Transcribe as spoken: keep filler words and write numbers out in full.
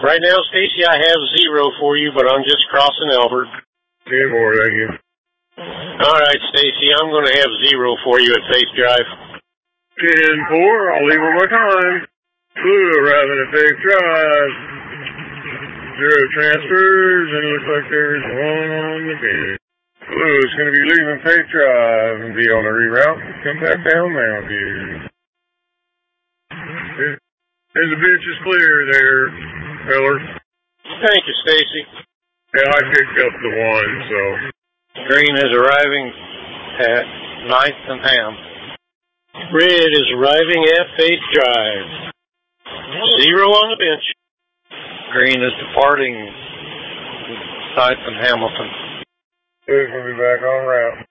Right now, Stacy, I have zero for you, but I'm just crossing Albert. ten more, thank you. All right, Stacy, I'm going to have zero for you at Faith Drive. ten four, I'll leave one more time. Blue arriving at Faith Drive. Zero transfers, and it looks like there's one on the bench. Blue is going to be leaving Faith Drive and be on a reroute. Come back down Mountain View. And the bench is clear there, Miller. Thank you, Stacy. Yeah, I picked up the one, so. Green is arriving at ninth and Ham. Red is arriving at Faith Drive. Zero on the bench. Green is departing ninth and Hamilton. He's going to be back on route.